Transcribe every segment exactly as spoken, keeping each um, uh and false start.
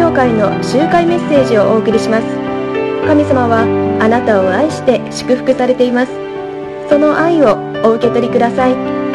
教会の集会メッセージをお送りします。神様はあなたを愛して祝福されています。その愛をお受け取りください。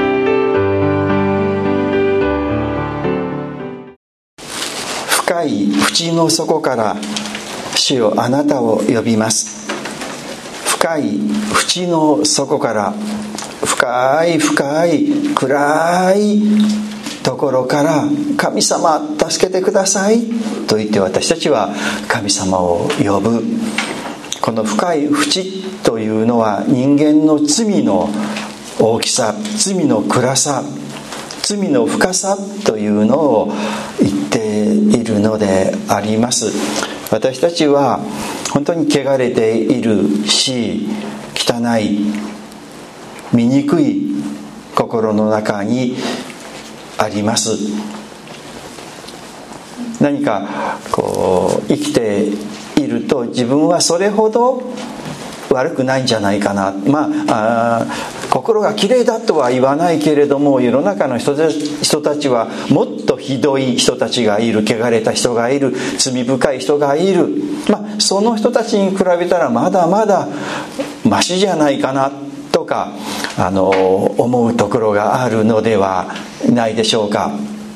深い淵の底から主よあなたを呼びます。深い淵の底から深い深い暗いところから神様助けてくださいと言って私たちは神様を呼ぶ。この深い淵というのは人間の罪の大きさ、罪の暗さ、罪の深さというのを言っているのであります。私たちは本当に汚れているし、汚い、醜い心の中にあります。何かこう生きていると自分はそれほど悪くないんじゃないかな、まあ、あ心がきれいだとは言わないけれども、世の中の人たち、人たちはもっとひどい人たちがいる、汚れた人がいる、罪深い人がいる、まあ、その人たちに比べたらまだまだマシじゃないかなとかあの思うところがあるのではないでしょうか。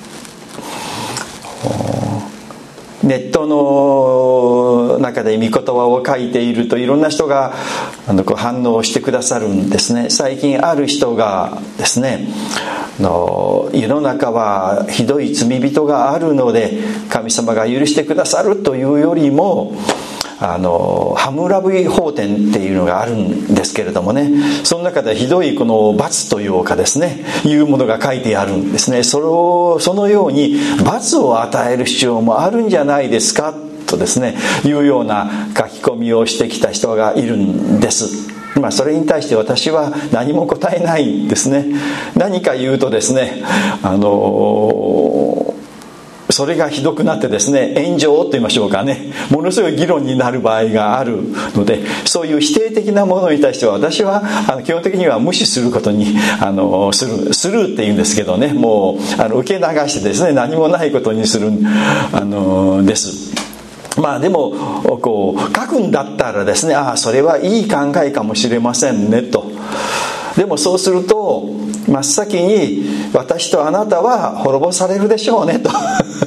ネットの中で御言葉を書いているといろんな人があのこう反応してくださるんですね。最近ある人がですね、あの世の中はひどい罪人があるので神様が許してくださるというよりも、あのハムラビ法典っていうのがあるんですけれどもね、その中でひどいこの罰というかですね、いうものが書いてあるんですね。それをそのように罰を与える必要もあるんじゃないですかとですね、いうような書き込みをしてきた人がいるんです。まあ、それに対して私は何も答えないですね。何か言うとですね、あのーそれがひどくなってですね、炎上と言いましょうかね、ものすごい議論になる場合があるので、そういう否定的なものに対しては私はあの基本的には無視することにあのするスルーって言うんですけどね、もうあの受け流してですね、何もないことにするあのです。まあでもこう書くんだったらですね、ああそれはいい考えかもしれませんねと。でもそうすると真っ先に私とあなたは滅ぼされるでしょうねと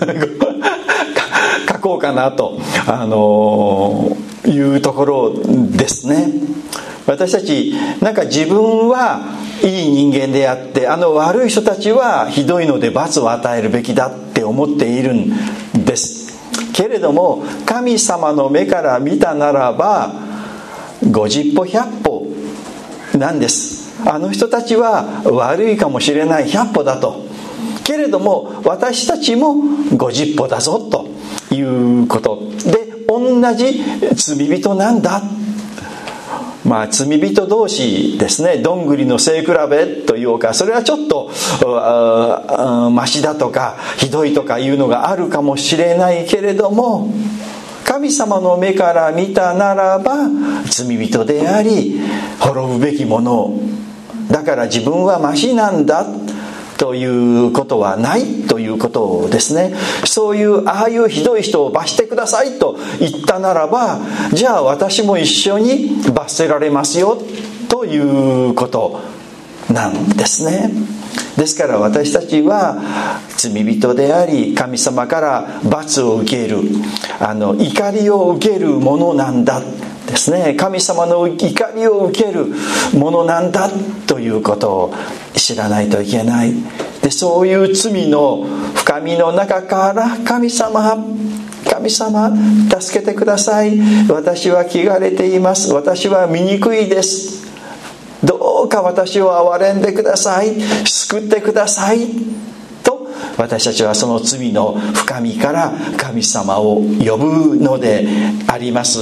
書こうかなと、あのー、いうところですね。私たちなんか自分はいい人間であって、あの悪い人たちはひどいので罰を与えるべきだって思っているんですけれども、神様の目から見たならばごじゅっぽひゃっぽなんです。あの人たちは悪いかもしれないひゃっぽだと、けれども私たちもごじゅっぽだぞということで、同じ罪人なんだ。まあ罪人同士ですね、どんぐりの背比べというか、それはちょっとマシだとかひどいとかいうのがあるかもしれないけれども、神様の目から見たならば罪人であり滅ぶべきものだから、自分はマシなんだということはないということですね。そういうああいうひどい人を罰してくださいと言ったならば、じゃあ私も一緒に罰せられますよということなんですね。ですから私たちは罪人であり、神様から罰を受ける、あの怒りを受けるものなんだですね。神様の怒りを受けるものなんだということを知らないといけない。で、そういう罪の深みの中から神様神様助けてください、私は汚れています、私は醜いです、どうか私を憐れんでください、救ってくださいと、私たちはその罪の深みから神様を呼ぶのであります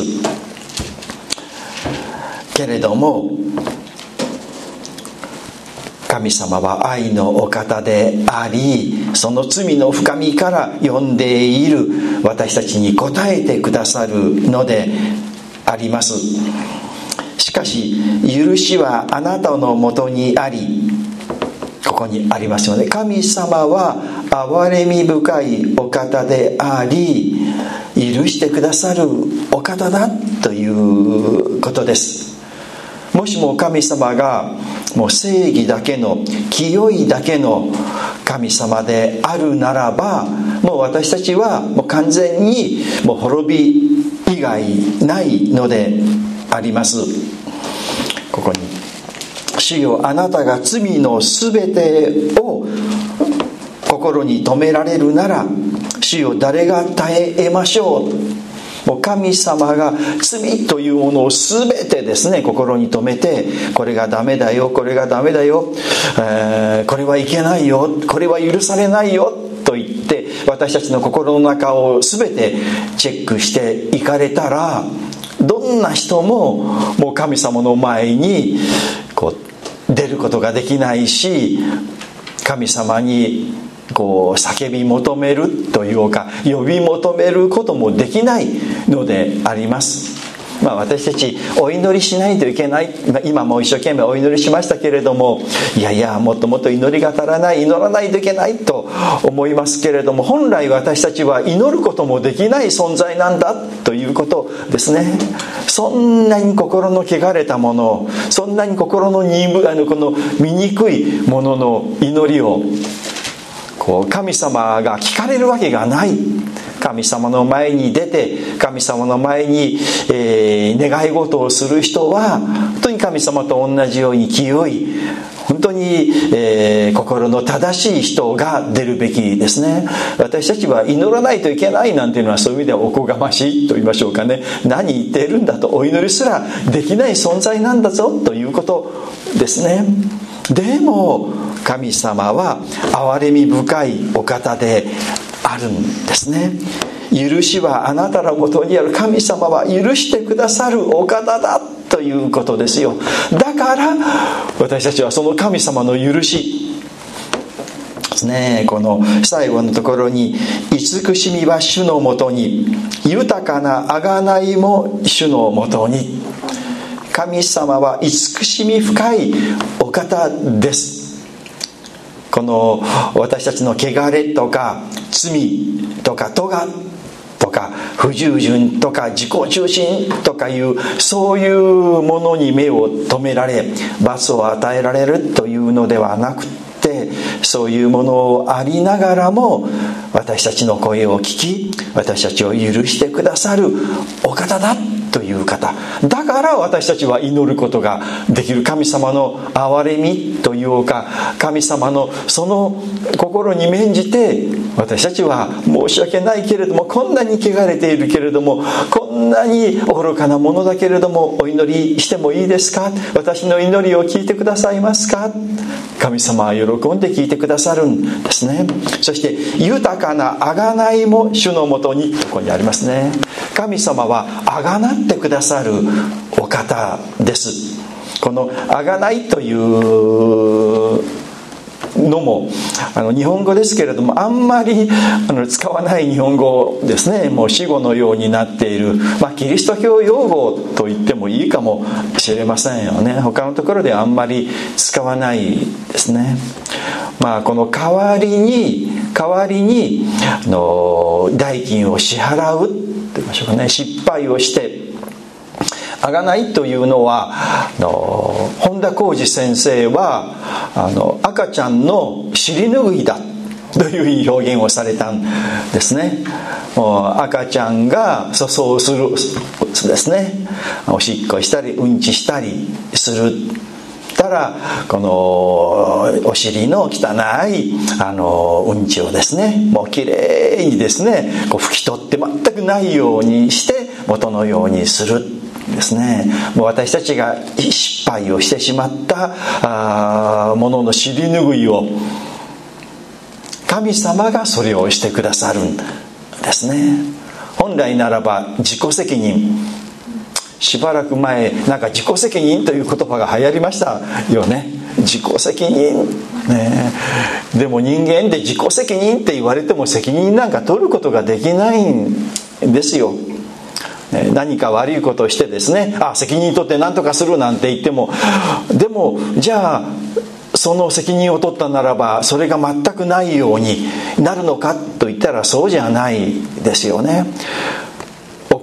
けれども、神様は愛のお方であり、その罪の深みから呼んでいる私たちに応えてくださるのであります。しかし許しはあなたのもとにあり、ここにありますよね。神様は憐れみ深いお方であり、 許してくださるお方だということです。もしも神様がもう正義だけの清いだけの神様であるならば、もう私たちはもう完全にもう滅び以外ないのであります。ここに主よ、あなたが罪のすべてを心に留められるなら、主よ、誰が耐え得ましょう。もう神様が罪というものを全てですね、心に留めて、これがダメだよ、これがダメだよ、えー、これはいけないよ、これは許されないよと言って、私たちの心の中を全てチェックしていかれたら、どんな人ももう神様の前にこう出ることができないし、神様にこう叫び求めるというか呼び求めることもできないのであります。まあ、私たちお祈りしないといけない、今も一生懸命お祈りしましたけれども、いやいやもっともっと祈りが足らない、祈らないといけないと思いますけれども、本来私たちは祈ることもできない存在なんだということですね。そんなに心の汚れたもの、そんなに心の鈍あのこの醜いものの祈りをこう神様が聞かれるわけがない。神様の前に出て、神様の前に、えー、願い事をする人は本当に神様と同じように清い、本当に、えー、心の正しい人が出るべきですね。私たちは祈らないといけないなんていうのは、そういう意味ではおこがましいと言いましょうかね。何言っているんだと、お祈りすらできない存在なんだぞということですね。でも神様は憐れみ深いお方であるんですね。許しはあなたのもとにある。神様は許してくださるお方だということですよ。だから私たちはその神様の許しですね、この最後のところに、慈しみは主のもとに、豊かな贖いも主のもとに。神様は慈しみ深いお方です。この私たちの汚れとか罪とか咎とか不従順とか自己中心とかいう、そういうものに目を留められ罰を与えられるというのではなくて、そういうものありながらも私たちの声を聞き、私たちを許してくださるお方だという方だから私たちは祈ることができる。神様の憐れみというか、神様のその心に免じて、私たちは申し訳ないけれども、こんなに汚れているけれども、こんなに愚かなものだけれども、お祈りしてもいいですか、私の祈りを聞いてくださいますか。神様は喜んで聞いてくださるんですね。そして豊かな贖いも主のもとに、ここにありますね。神様は贖ってくださるお方です。この贖いというのもあの日本語ですけれども、あんまりあの使わない日本語ですね。もう死語のようになっている、まあ、キリスト教用語と言ってもいいかもしれませんよね。他のところではあんまり使わないですね。まあ、この代わりに代わりにあの代金を支払うと言いましょうかね。失敗をして贖いというのは、あの本田浩二先生はあの赤ちゃんの尻拭いだという表現をされたんですね。もう赤ちゃんが粗相するですね、おしっこしたりうんちしたりするたら、このお尻の汚いあのうんちをですね、もうきれいにですね、こう拭き取って全くないようにして元のようにするですね。もう私たちが失敗をしてしまったあものの尻拭いを、神様がそれをしてくださるんですね。本来ならば自己責任、しばらく前なんか自己責任という言葉が流行りましたよね。自己責任ね。でも人間で自己責任って言われても責任なんか取ることができないんですよ。何か悪いことをしてですね、あ、責任取って何とかするなんて言っても、でもじゃあその責任を取ったならばそれが全くないようになるのかと言ったらそうじゃないですよね。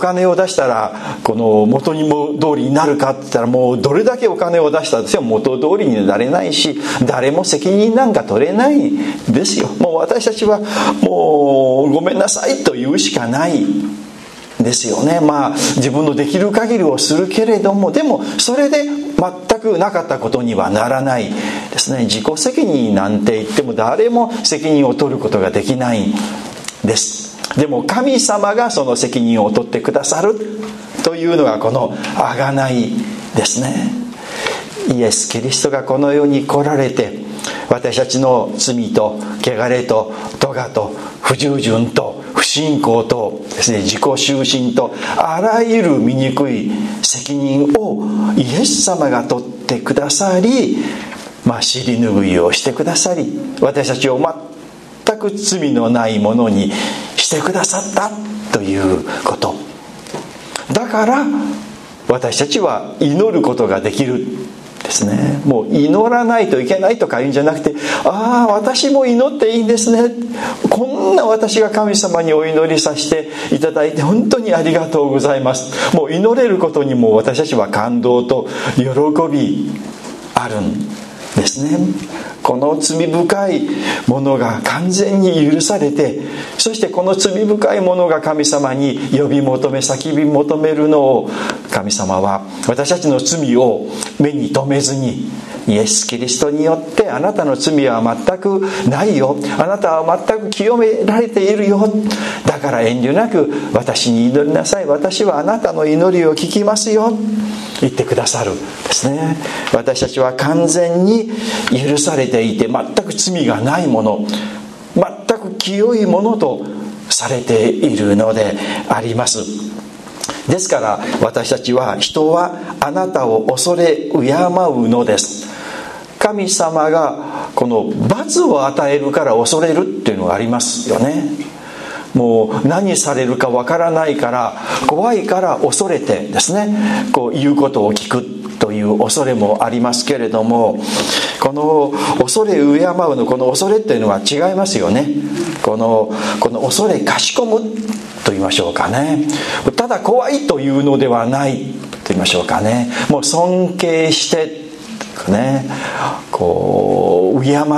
金を出したらこの元にも通りになるかって言ったら、もうどれだけお金を出したとしても元通りになれないし、誰も責任なんか取れないですよ。もう私たちはもうごめんなさいと言うしかないですよね。まあ自分のできる限りをするけれども、でもそれで全くなかったことにはならないですね。自己責任なんて言っても誰も責任を取ることができないんです。でも神様がその責任を取ってくださるというのがこの贖いですね。イエス・キリストがこの世に来られて、私たちの罪と汚れと咎と不従順と不信仰とですね、自己修身とあらゆる醜い責任をイエス様が取ってくださり、まあ、尻拭いをしてくださり、私たちを全く罪のないものにしてくださったということ。だから私たちは祈ることができるですね。もう祈らないといけないとか言うんじゃなくて、ああ私も祈っていいんですね、こんな私が神様にお祈りさせていただいて本当にありがとうございます。もう祈れることにも私たちは感動と喜びあるんですね。この罪深いものが完全に許されて、そしてこの罪深いものが神様に呼び求め叫び求めるのを、神様は私たちの罪を目に留めずに、イエス・キリストによってあなたの罪は全くないよ、あなたは全く清められているよ、だから遠慮なく私に祈りなさい、私はあなたの祈りを聞きますよ、言ってくださるですね。私たちは完全に許されていて、全く罪がないもの、全く清いものとされているのであります。ですから私たちは、人はあなたを恐れ敬うのです。神様がこの罰を与えるから恐れるっていうのがありますよね。もう何されるかわからないから、怖いから恐れてですね、こう言うことを聞くという恐れもありますけれども、この恐れ敬うのこの恐れっていうのは違いますよね。このこの恐れかしこむと言いましょうかね。ただ怖いというのではないと言いましょうかね。もう尊敬してね、こう敬って、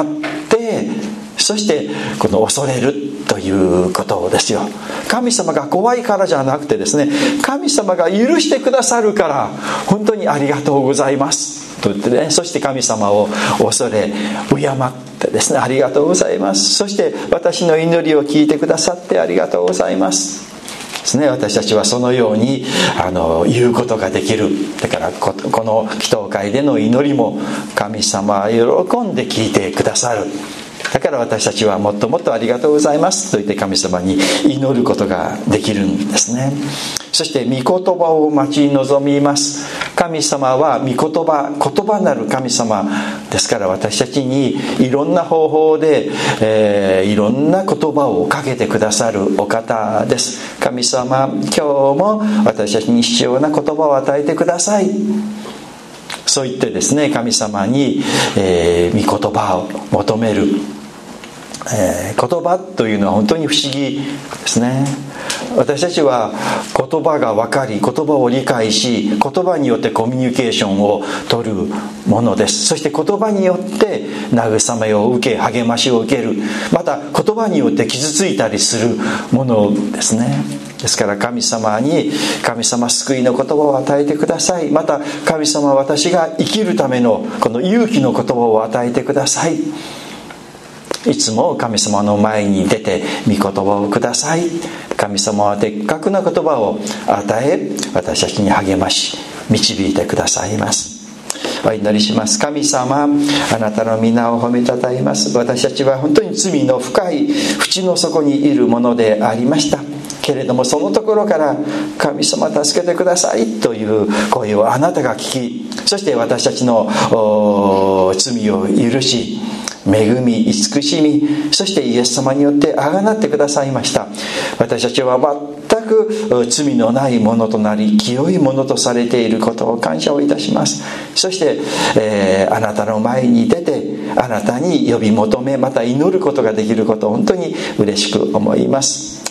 そしてこの恐れるということですよ。神様が怖いからじゃなくてですね、神様が許してくださるから本当にありがとうございますと言ってね、そして神様を恐れ敬ってですね、ありがとうございます、そして私の祈りを聞いてくださってありがとうございますですね。私たちはそのようにあの言うことができる。だから こ, この祈祷会での祈りも神様は喜んで聞いてくださる。だから私たちはもっともっとありがとうございますと言って神様に祈ることができるんですね。そして御言葉を待ち望みます。神様は御言葉、言葉なる神様ですから、私たちにいろんな方法で、えー、いろんな言葉をかけてくださるお方です。神様、今日も私たちに必要な言葉を与えてください。そう言ってですね、神様に、えー、御言葉を求める、えー、言葉というのは本当に不思議ですね。私たちは言葉が分かり、言葉を理解し、言葉によってコミュニケーションを取るものです。そして言葉によって慰めを受け、励ましを受ける、また言葉によって傷ついたりするものですね。ですから神様に、神様救いの言葉を与えてください。また神様、私が生きるためのこの勇気の言葉を与えてください。いつも神様の前に出て御言葉をください。神様は的確な言葉を与え、私たちに励まし導いてくださいます。お祈りします。神様、あなたの皆を褒めたたえます。私たちは本当に罪の深い淵の底にいるものでありましたけれども、そのところから神様助けてくださいという声をあなたが聞き、そして私たちの罪を許し、恵み、慈しみ、そしてイエス様によってあがなってくださいました。私たちは全く罪のないものとなり、清いものとされていることを感謝をいたします。そして、えー、あなたの前に出て、あなたに呼び求め、また祈ることができることを本当に嬉しく思います。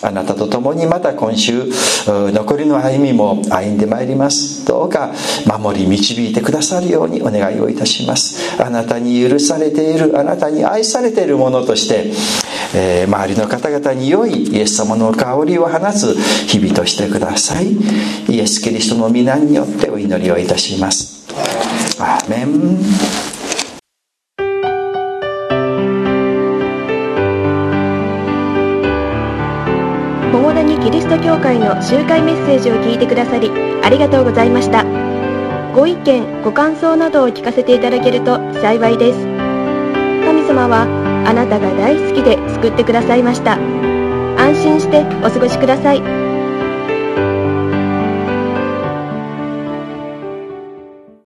あなたと共にまた今週残りの歩みも歩んでまいります。どうか守り導いてくださるようにお願いをいたします。あなたに許されている、あなたに愛されているものとして、えー、周りの方々に良いイエス様の香りを放つ日々としてください。イエス・キリストの皆によってお祈りをいたします。アーメン。 桃谷キリスト教会の集会メッセージを聞いてくださりありがとうございました。ご意見ご感想などを聞かせていただけると幸いです。神様はあなたが大好きで救ってくださいました。安心してお過ごしください。